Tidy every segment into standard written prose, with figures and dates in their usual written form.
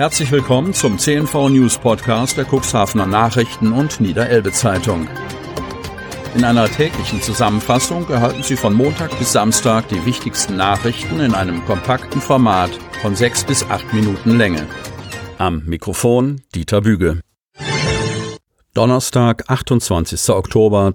Herzlich willkommen zum CNV News Podcast der Cuxhavener Nachrichten und Niederelbe Zeitung. In einer täglichen Zusammenfassung erhalten Sie von Montag bis Samstag die wichtigsten Nachrichten in einem kompakten Format von 6 bis 8 Minuten Länge. Am Mikrofon Dieter Büge. Donnerstag, 28. Oktober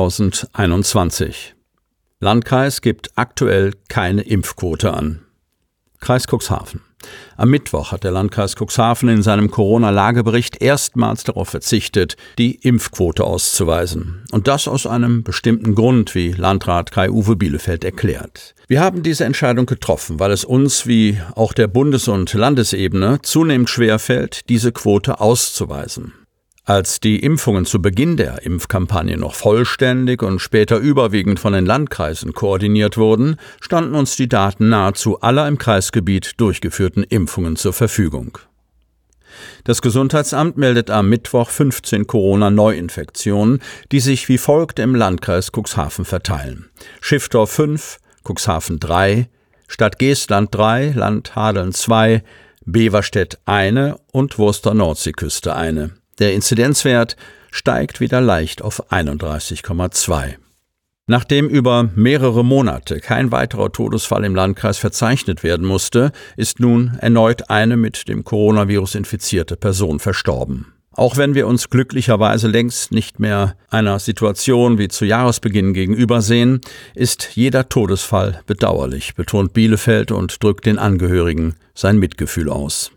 2021. Landkreis gibt aktuell keine Impfquote an. Kreis Cuxhaven. Am Mittwoch hat der Landkreis Cuxhaven in seinem Corona-Lagebericht erstmals darauf verzichtet, die Impfquote auszuweisen. Und das aus einem bestimmten Grund, wie Landrat Kai-Uwe Bielefeld erklärt. Wir haben diese Entscheidung getroffen, weil es uns, wie auch der Bundes- und Landesebene, zunehmend schwerfällt, diese Quote auszuweisen. Als die Impfungen zu Beginn der Impfkampagne noch vollständig und später überwiegend von den Landkreisen koordiniert wurden, standen uns die Daten nahezu aller im Kreisgebiet durchgeführten Impfungen zur Verfügung. Das Gesundheitsamt meldet am Mittwoch 15 Corona-Neuinfektionen, die sich wie folgt im Landkreis Cuxhaven verteilen. Schiffdorf 5, Cuxhaven 3, Stadt Geestland 3, Land Hadeln 2, Beverstedt 1 und Wurster Nordseeküste 1. Der Inzidenzwert steigt wieder leicht auf 31,2. Nachdem über mehrere Monate kein weiterer Todesfall im Landkreis verzeichnet werden musste, ist nun erneut eine mit dem Coronavirus infizierte Person verstorben. Auch wenn wir uns glücklicherweise längst nicht mehr einer Situation wie zu Jahresbeginn gegenübersehen, ist jeder Todesfall bedauerlich, betont Bielefeld und drückt den Angehörigen sein Mitgefühl aus.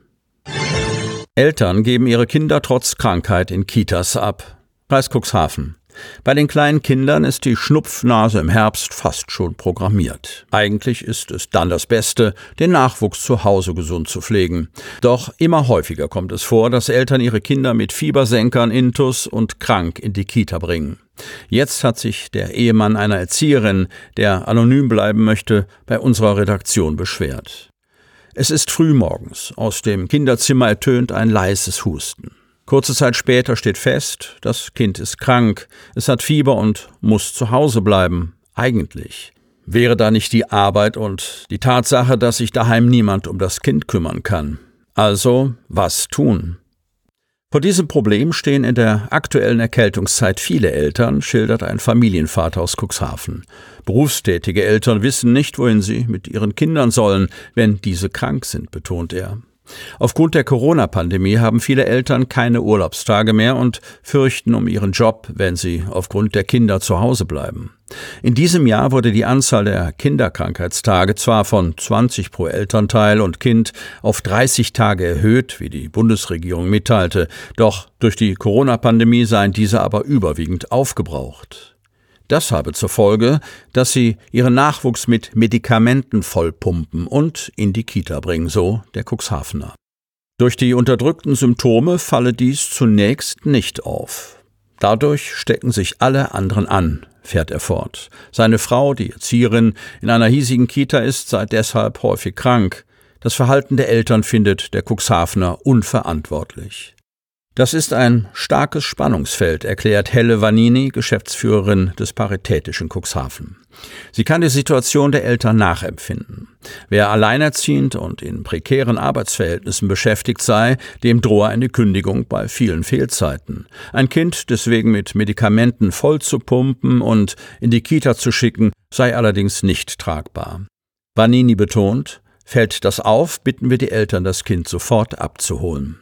Eltern geben ihre Kinder trotz Krankheit in Kitas ab. Kreis Cuxhaven. Bei den kleinen Kindern ist die Schnupfnase im Herbst fast schon programmiert. Eigentlich ist es dann das Beste, den Nachwuchs zu Hause gesund zu pflegen. Doch immer häufiger kommt es vor, dass Eltern ihre Kinder mit Fiebersenkern, Intus und krank in die Kita bringen. Jetzt hat sich der Ehemann einer Erzieherin, der anonym bleiben möchte, bei unserer Redaktion beschwert. Es ist frühmorgens. Aus dem Kinderzimmer ertönt ein leises Husten. Kurze Zeit später steht fest, das Kind ist krank, es hat Fieber und muss zu Hause bleiben. Eigentlich. Wäre da nicht die Arbeit und die Tatsache, dass sich daheim niemand um das Kind kümmern kann? Also, was tun? Vor diesem Problem stehen in der aktuellen Erkältungszeit viele Eltern, schildert ein Familienvater aus Cuxhaven. Berufstätige Eltern wissen nicht, wohin sie mit ihren Kindern sollen, wenn diese krank sind, betont er. Aufgrund der Corona-Pandemie haben viele Eltern keine Urlaubstage mehr und fürchten um ihren Job, wenn sie aufgrund der Kinder zu Hause bleiben. In diesem Jahr wurde die Anzahl der Kinderkrankheitstage zwar von 20 pro Elternteil und Kind auf 30 Tage erhöht, wie die Bundesregierung mitteilte, doch durch die Corona-Pandemie seien diese aber überwiegend aufgebraucht. Das habe zur Folge, dass sie ihren Nachwuchs mit Medikamenten vollpumpen und in die Kita bringen, so der Cuxhavener. Durch die unterdrückten Symptome falle dies zunächst nicht auf. Dadurch stecken sich alle anderen an, fährt er fort. Seine Frau, die Erzieherin in einer hiesigen Kita, ist sei deshalb häufig krank. Das Verhalten der Eltern findet der Cuxhavener unverantwortlich. Das ist ein starkes Spannungsfeld, erklärt Helle Vanini, Geschäftsführerin des Paritätischen Cuxhaven. Sie kann die Situation der Eltern nachempfinden. Wer alleinerziehend und in prekären Arbeitsverhältnissen beschäftigt sei, dem drohe eine Kündigung bei vielen Fehlzeiten. Ein Kind deswegen mit Medikamenten voll zu pumpen und in die Kita zu schicken, sei allerdings nicht tragbar. Vanini betont, fällt das auf, bitten wir die Eltern, das Kind sofort abzuholen.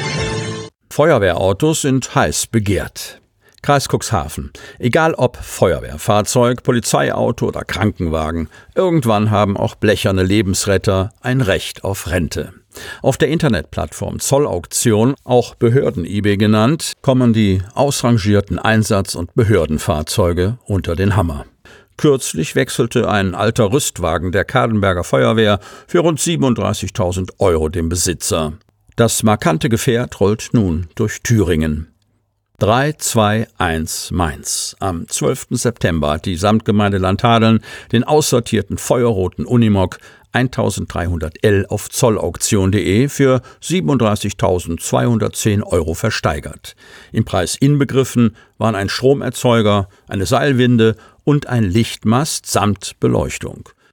Feuerwehrautos sind heiß begehrt. Kreis Cuxhaven. Egal ob Feuerwehrfahrzeug, Polizeiauto oder Krankenwagen, irgendwann haben auch blecherne Lebensretter ein Recht auf Rente. Auf der Internetplattform Zollauktion, auch Behörden-eBay genannt, kommen die ausrangierten Einsatz- und Behördenfahrzeuge unter den Hammer. Kürzlich wechselte ein alter Rüstwagen der Kadenberger Feuerwehr für rund 37.000 € dem Besitzer. Das markante Gefährt rollt nun durch Thüringen. 321 Mainz. Am 12. September hat die Samtgemeinde Landhadeln den aussortierten feuerroten Unimog 1300L auf zollauktion.de für 37.210 € versteigert. Im Preis inbegriffen waren ein Stromerzeuger, eine Seilwinde und ein Lichtmast samt Beleuchtung.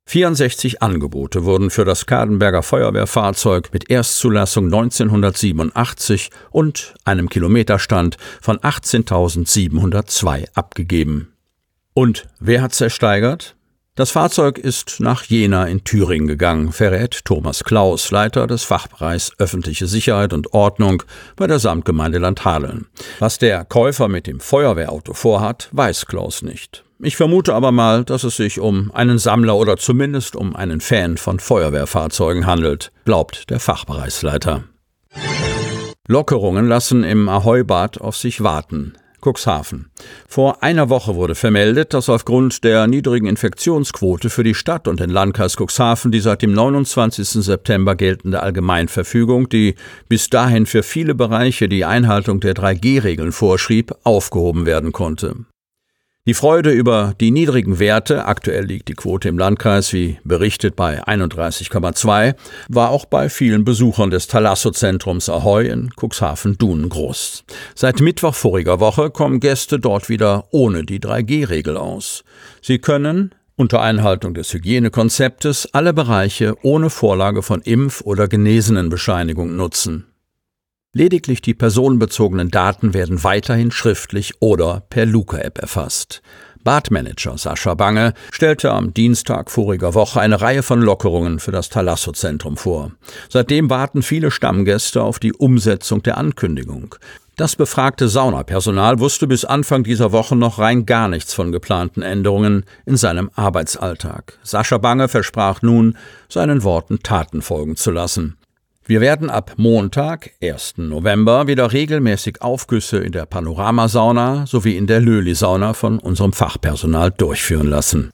64 Angebote wurden für das Cadenberger Feuerwehrfahrzeug mit Erstzulassung 1987 und einem Kilometerstand von 18.702 abgegeben. Und wer hat's ersteigert? Das Fahrzeug ist nach Jena in Thüringen gegangen, verrät Thomas Klaus, Leiter des Fachbereichs Öffentliche Sicherheit und Ordnung bei der Samtgemeinde Landhadeln. Was der Käufer mit dem Feuerwehrauto vorhat, weiß Klaus nicht. Ich vermute aber mal, dass es sich um einen Sammler oder zumindest um einen Fan von Feuerwehrfahrzeugen handelt, glaubt der Fachbereichsleiter. Lockerungen lassen im Ahoi-Bad auf sich warten. Cuxhaven. Vor einer Woche wurde vermeldet, dass aufgrund der niedrigen Infektionsquote für die Stadt und den Landkreis Cuxhaven die seit dem 29. September geltende Allgemeinverfügung, die bis dahin für viele Bereiche die Einhaltung der 3G-Regeln vorschrieb, aufgehoben werden konnte. Die Freude über die niedrigen Werte, aktuell liegt die Quote im Landkreis, wie berichtet, bei 31,2, war auch bei vielen Besuchern des Thalasso-Zentrums Ahoi in Cuxhaven-Dunen groß. Seit Mittwoch voriger Woche kommen Gäste dort wieder ohne die 3G-Regel aus. Sie können, unter Einhaltung des Hygienekonzeptes, alle Bereiche ohne Vorlage von Impf- oder Genesenenbescheinigung nutzen. Lediglich die personenbezogenen Daten werden weiterhin schriftlich oder per Luca-App erfasst. Badmanager Sascha Bange stellte am Dienstag voriger Woche eine Reihe von Lockerungen für das Thalasso-Zentrum vor. Seitdem warten viele Stammgäste auf die Umsetzung der Ankündigung. Das befragte Saunapersonal wusste bis Anfang dieser Woche noch rein gar nichts von geplanten Änderungen in seinem Arbeitsalltag. Sascha Bange versprach nun, seinen Worten Taten folgen zu lassen. Wir werden ab Montag, 1. November, wieder regelmäßig Aufgüsse in der Panoramasauna sowie in der Löli-Sauna von unserem Fachpersonal durchführen lassen.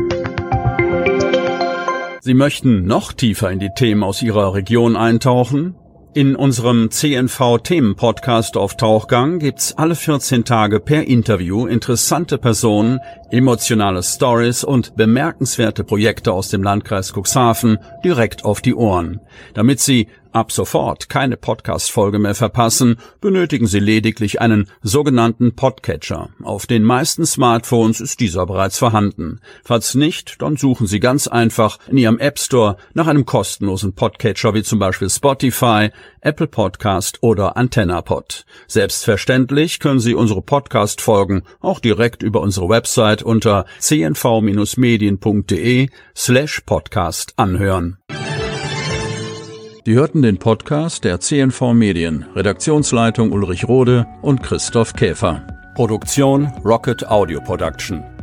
Sie möchten noch tiefer in die Themen aus Ihrer Region eintauchen? In unserem CNV-Themen-Podcast auf Tauchgang gibt's alle 14 Tage per Interview interessante Personen, emotionale Stories und bemerkenswerte Projekte aus dem Landkreis Cuxhaven direkt auf die Ohren. Damit Sie ab sofort keine Podcast-Folge mehr verpassen, benötigen Sie lediglich einen sogenannten Podcatcher. Auf den meisten Smartphones ist dieser bereits vorhanden. Falls nicht, dann suchen Sie ganz einfach in Ihrem App Store nach einem kostenlosen Podcatcher wie zum Beispiel Spotify, Apple Podcast oder AntennaPod. Selbstverständlich können Sie unsere Podcast-Folgen auch direkt über unsere Website unter cnv-medien.de/podcast anhören. Sie hörten den Podcast der CNV Medien, Redaktionsleitung Ulrich Rode und Christoph Käfer. Produktion Rocket Audio Production.